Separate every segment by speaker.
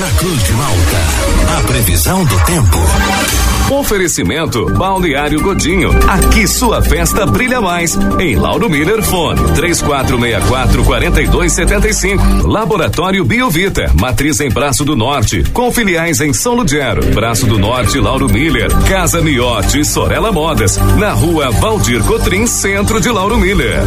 Speaker 1: Na Cruz de Malta, a previsão do tempo.
Speaker 2: Oferecimento Balneário Godinho. Aqui sua festa brilha mais. Em Lauro Miller, fone 3464-4275. Laboratório Biovita, matriz em Braço do Norte, com filiais em São Ludgero, Braço do Norte, Lauro Miller, Casa Miotti, Sorella Modas, na Rua Valdir Cotrim, centro de Lauro Miller.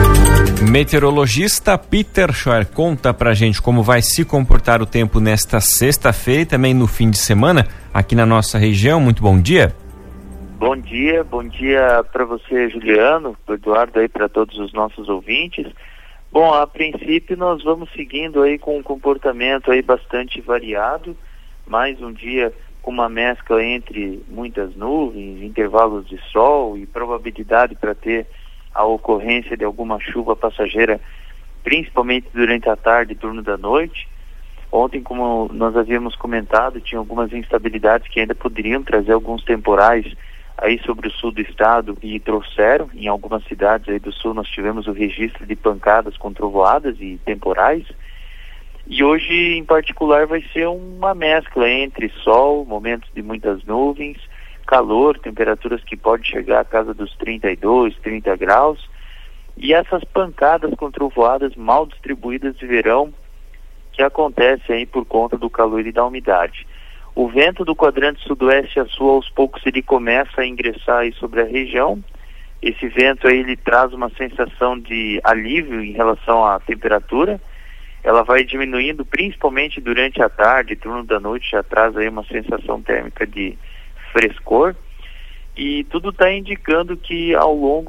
Speaker 3: Meteorologista Peter Scheuer conta pra gente como vai se comportar o tempo nesta sexta-feira e também no fim de semana aqui na nossa região. Muito bom dia.
Speaker 4: Bom dia para você, Juliano, pro Eduardo, aí para todos os nossos ouvintes. Bom, a princípio nós vamos seguindo aí com um comportamento aí bastante variado, mais um dia com uma mescla entre muitas nuvens, intervalos de sol e probabilidade para ter a ocorrência de alguma chuva passageira, principalmente durante a tarde e turno da noite. Ontem, como nós havíamos comentado, tinha algumas instabilidades que ainda poderiam trazer alguns temporais aí sobre o sul do estado e trouxeram. Em algumas cidades aí do sul nós tivemos o registro de pancadas com trovoadas e temporais. E hoje, em particular, vai ser uma mescla entre sol, momentos de muitas nuvens, calor, temperaturas que podem chegar à casa dos 32, 30 graus, e essas pancadas com trovoadas mal distribuídas de verão que acontecem aí por conta do calor e da umidade. O vento do quadrante sudoeste a sul, aos poucos, ele começa a ingressar aí sobre a região. Esse vento aí, ele traz uma sensação de alívio em relação à temperatura. Ela vai diminuindo principalmente durante a tarde, turno da noite já traz aí uma sensação térmica de frescor, e tudo está indicando que ao longo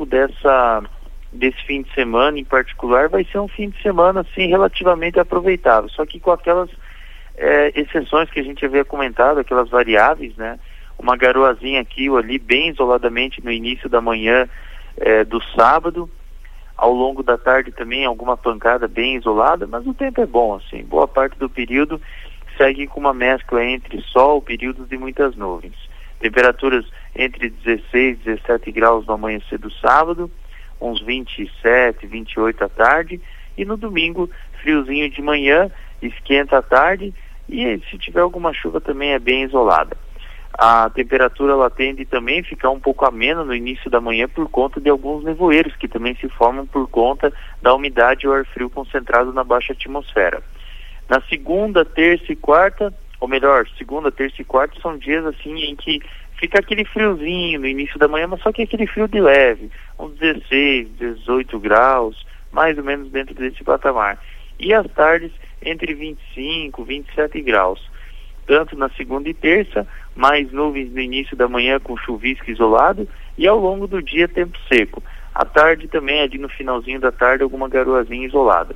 Speaker 4: desse fim de semana em particular vai ser um fim de semana assim relativamente aproveitável, só que com aquelas exceções que a gente havia comentado, aquelas variáveis, né? Uma garoazinha aqui ou ali bem isoladamente no início da manhã do sábado, ao longo da tarde também alguma pancada bem isolada, mas o tempo é bom, assim, boa parte do período segue com uma mescla entre sol, períodos de muitas nuvens. Temperaturas entre 16 e 17 graus no amanhecer do sábado, uns 27, 28 à tarde, e no domingo, friozinho de manhã, esquenta à tarde, e se tiver alguma chuva também é bem isolada. A temperatura ela tende também a ficar um pouco amena no início da manhã por conta de alguns nevoeiros que também se formam por conta da umidade e o ar frio concentrado na baixa atmosfera. Na segunda, terça e quarta, ou melhor, segunda, terça e quarta são dias assim em que fica aquele friozinho no início da manhã, mas só que aquele frio de leve, uns 16, 18 graus, mais ou menos dentro desse patamar. E as tardes entre 25, 27 graus. Tanto na segunda e terça, mais nuvens no início da manhã com chuvisco isolado, e ao longo do dia tempo seco. À tarde também, ali no finalzinho da tarde, alguma garoazinha isolada.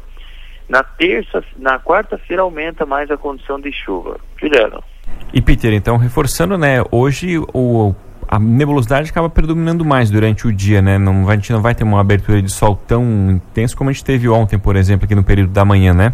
Speaker 4: Na quarta-feira aumenta mais a condição de chuva. Juliano.
Speaker 3: E Peter, então, reforçando, né, hoje a nebulosidade acaba predominando mais durante o dia, né? A gente não vai ter uma abertura de sol tão intenso como a gente teve ontem, por exemplo, aqui no período da manhã, né?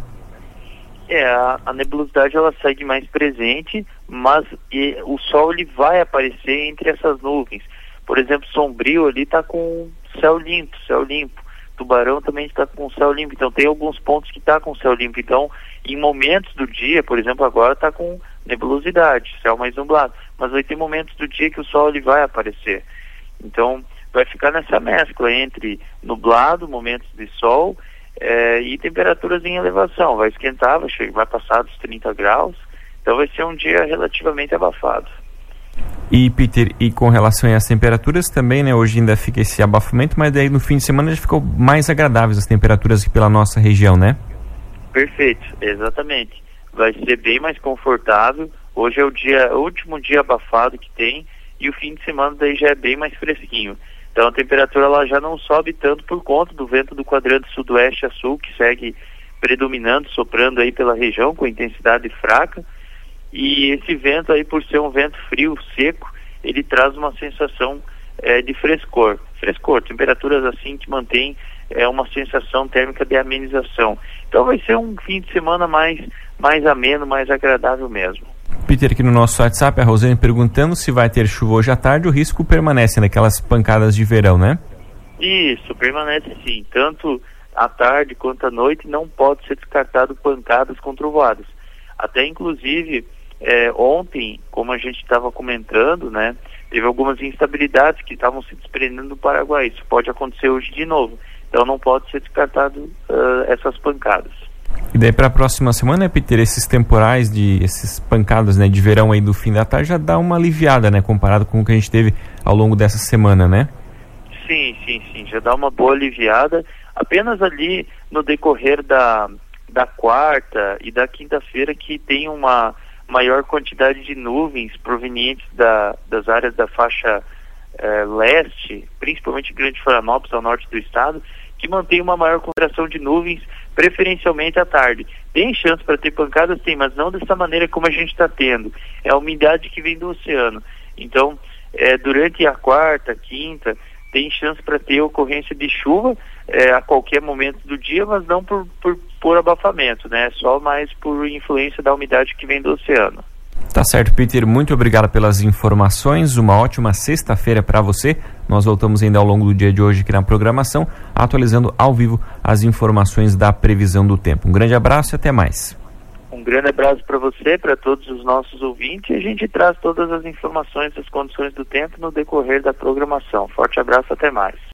Speaker 4: A nebulosidade ela segue mais presente, mas o sol ele vai aparecer entre essas nuvens. Por exemplo, Sombrio ali está com céu limpo. Tubarão também está com céu limpo, então tem alguns pontos que está com céu limpo. Então, em momentos do dia, por exemplo, agora está com nebulosidade, céu mais nublado, mas vai ter momentos do dia que o sol ele vai aparecer. Então, vai ficar nessa mescla entre nublado, momentos de sol e temperaturas em elevação. Vai esquentar, vai passar dos 30 graus, então vai ser um dia relativamente abafado.
Speaker 3: E Peter, e com relação às temperaturas também, né, hoje ainda fica esse abafamento, mas daí no fim de semana já ficou mais agradáveis as temperaturas aqui pela nossa região, né?
Speaker 4: Perfeito, exatamente. Vai ser bem mais confortável. Hoje é o último dia abafado que tem, e o fim de semana daí já é bem mais fresquinho. Então a temperatura ela já não sobe tanto por conta do vento do quadrante sudoeste a sul, que segue predominando, soprando aí pela região com intensidade fraca. E esse vento aí, por ser um vento frio, seco, ele traz uma sensação de frescor. Temperaturas assim que mantém uma sensação térmica de amenização. Então vai ser um fim de semana mais ameno, mais agradável mesmo.
Speaker 3: Peter, aqui no nosso WhatsApp, a Rosane perguntando se vai ter chuva hoje à tarde. O risco permanece naquelas pancadas de verão, né?
Speaker 4: Isso, permanece sim. Tanto à tarde quanto à noite não pode ser descartado pancadas com trovoadas. Até inclusive ontem, como a gente estava comentando, né, teve algumas instabilidades que estavam se desprendendo do Paraguai. Isso pode acontecer hoje de novo. Então não pode ser descartado essas pancadas.
Speaker 3: E daí para a próxima semana, Peter, esses temporais, esses pancadas, né, de verão aí do fim da tarde já dá uma aliviada, né, comparado com o que a gente teve ao longo dessa semana, né?
Speaker 4: Sim, já dá uma boa aliviada. Apenas ali no decorrer da quarta e da quinta-feira que tem uma maior quantidade de nuvens provenientes das áreas da faixa leste, principalmente Grande Florianópolis, ao norte do estado, que mantém uma maior concentração de nuvens, preferencialmente à tarde. Tem chance para ter pancadas? Tem, mas não dessa maneira como a gente está tendo. É a umidade que vem do oceano. Então, durante a quarta, quinta, tem chance para ter ocorrência de chuva a qualquer momento do dia, mas não por abafamento, né? Só mais por influência da umidade que vem do oceano.
Speaker 3: Tá certo, Peter, muito obrigado pelas informações, uma ótima sexta-feira para você. Nós voltamos ainda ao longo do dia de hoje aqui na programação, atualizando ao vivo as informações da previsão do tempo. Um grande abraço e até mais.
Speaker 4: Um grande abraço para você, para todos os nossos ouvintes, e a gente traz todas as informações das condições do tempo no decorrer da programação. Forte abraço, até mais.